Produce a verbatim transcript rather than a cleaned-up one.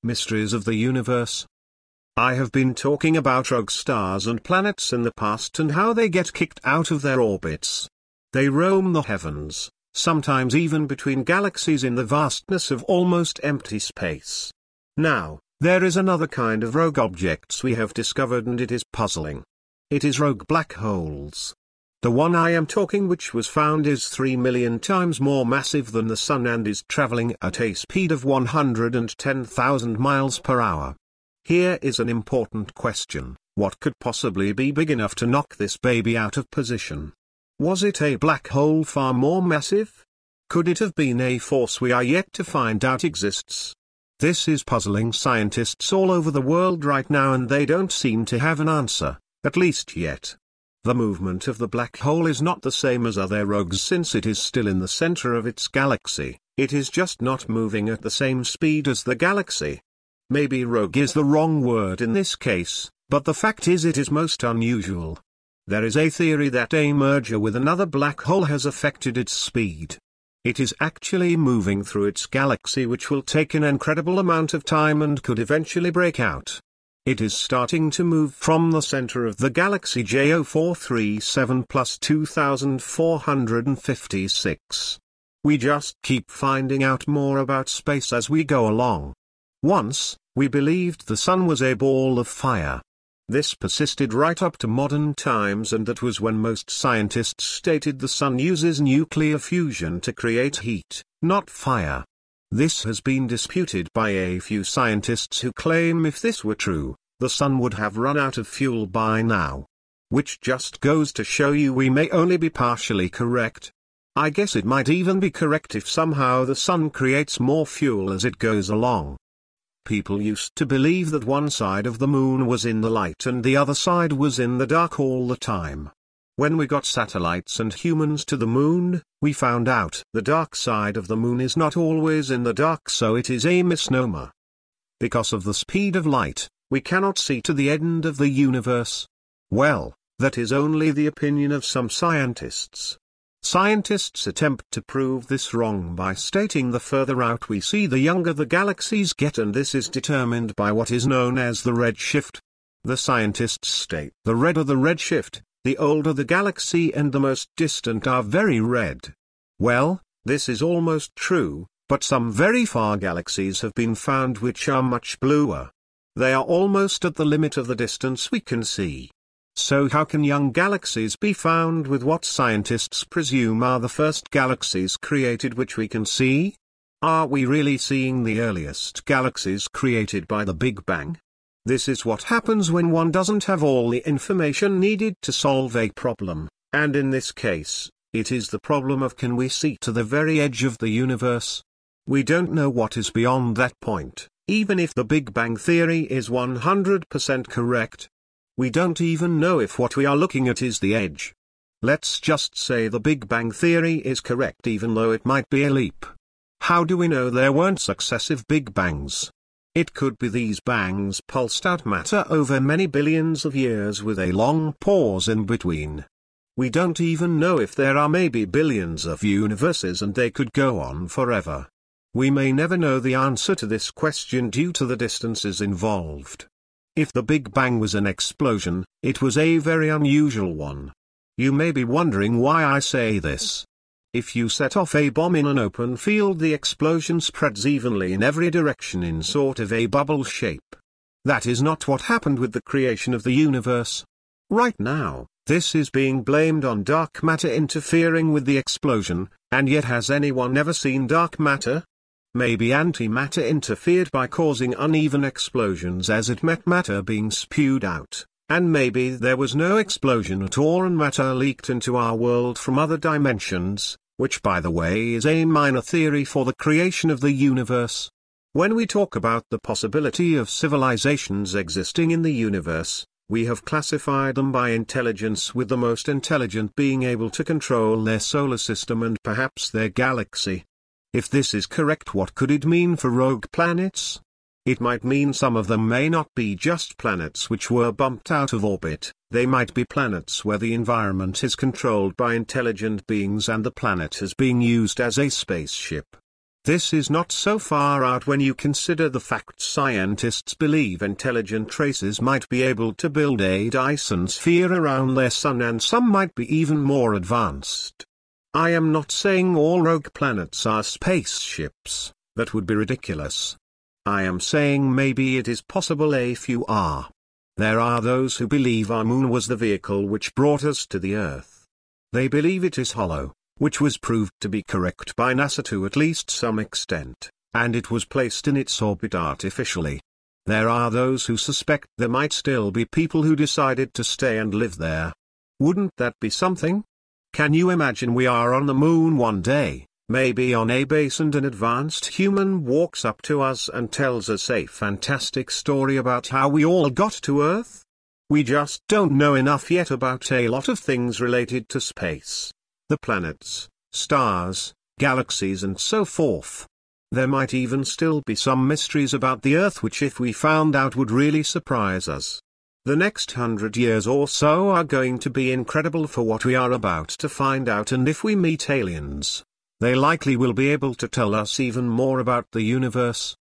Mysteries of the Universe. I have been talking about rogue stars and planets in the past and how they get kicked out of their orbits. They roam the heavens, sometimes even between galaxies in the vastness of almost empty space. Now, there is another kind of rogue objects we have discovered, and it is puzzling. It is rogue black holes. The one I am talking which was found is three million times more massive than the Sun and is traveling at a speed of one hundred ten thousand miles per hour. Here is an important question: what could possibly be big enough to knock this baby out of position? Was it a black hole far more massive? Could it have been a force we are yet to find out exists? This is puzzling scientists all over the world right now, and they don't seem to have an answer, at least yet. The movement of the black hole is not the same as other rogues since it is still in the center of its galaxy. It is just not moving at the same speed as the galaxy. Maybe rogue is the wrong word in this case, but the fact is it is most unusual. There is a theory that a merger with another black hole has affected its speed. It is actually moving through its galaxy, which will take an incredible amount of time and could eventually break out. It is starting to move from the center of the galaxy J zero four three seven plus two thousand four hundred fifty-six. We just keep finding out more about space as we go along. Once, we believed the Sun was a ball of fire. This persisted right up to modern times, and that was when most scientists stated the Sun uses nuclear fusion to create heat, not fire. This has been disputed by a few scientists who claim if this were true, the Sun would have run out of fuel by now. Which just goes to show you we may only be partially correct. I guess it might even be correct if somehow the Sun creates more fuel as it goes along. People used to believe that one side of the moon was in the light and the other side was in the dark all the time. When we got satellites and humans to the moon, we found out the dark side of the moon is not always in the dark, so it is a misnomer. Because of the speed of light, we cannot see to the end of the universe. Well, that is only the opinion of some scientists. Scientists attempt to prove this wrong by stating the further out we see, the younger the galaxies get, and this is determined by what is known as the redshift. The scientists state the redder the redshift, the older the galaxy and the most distant are very red. Well, this is almost true, but some very far galaxies have been found which are much bluer. They are almost at the limit of the distance we can see. So how can young galaxies be found with what scientists presume are the first galaxies created which we can see? Are we really seeing the earliest galaxies created by the Big Bang? This is what happens when one doesn't have all the information needed to solve a problem, and in this case, it is the problem of can we see to the very edge of the universe? We don't know what is beyond that point, even if the Big Bang theory is one hundred percent correct. We don't even know if what we are looking at is the edge. Let's just say the Big Bang theory is correct, even though it might be a leap. How do we know there weren't successive Big Bangs? It could be these bangs pulsed out matter over many billions of years with a long pause in between. We don't even know if there are maybe billions of universes and they could go on forever. We may never know the answer to this question due to the distances involved. If the Big Bang was an explosion, it was a very unusual one. You may be wondering why I say this. If you set off a bomb in an open field, the explosion spreads evenly in every direction in sort of a bubble shape. That is not what happened with the creation of the universe. Right now, this is being blamed on dark matter interfering with the explosion, and yet has anyone ever seen dark matter? Maybe antimatter interfered by causing uneven explosions as it met matter being spewed out, and maybe there was no explosion at all and matter leaked into our world from other dimensions, which by the way is a minor theory for the creation of the universe. When we talk about the possibility of civilizations existing in the universe, we have classified them by intelligence, with the most intelligent being able to control their solar system and perhaps their galaxy. If this is correct, what could it mean for rogue planets? It might mean some of them may not be just planets which were bumped out of orbit, they might be planets where the environment is controlled by intelligent beings and the planet is being used as a spaceship. This is not so far out when you consider the fact scientists believe intelligent races might be able to build a Dyson sphere around their sun, and some might be even more advanced. I am not saying all rogue planets are spaceships, that would be ridiculous. I am saying maybe it is possible a few are. There are those who believe our moon was the vehicle which brought us to the Earth. They believe it is hollow, which was proved to be correct by NASA to at least some extent, and it was placed in its orbit artificially. There are those who suspect there might still be people who decided to stay and live there. Wouldn't that be something? Can you imagine we are on the moon one day, maybe on a base, and an advanced human walks up to us and tells us a fantastic story about how we all got to Earth? We just don't know enough yet about a lot of things related to space. The planets, stars, galaxies and so forth. There might even still be some mysteries about the Earth which, if we found out, would really surprise us. The next hundred years or so are going to be incredible for what we are about to find out, and if we meet aliens, they likely will be able to tell us even more about the universe.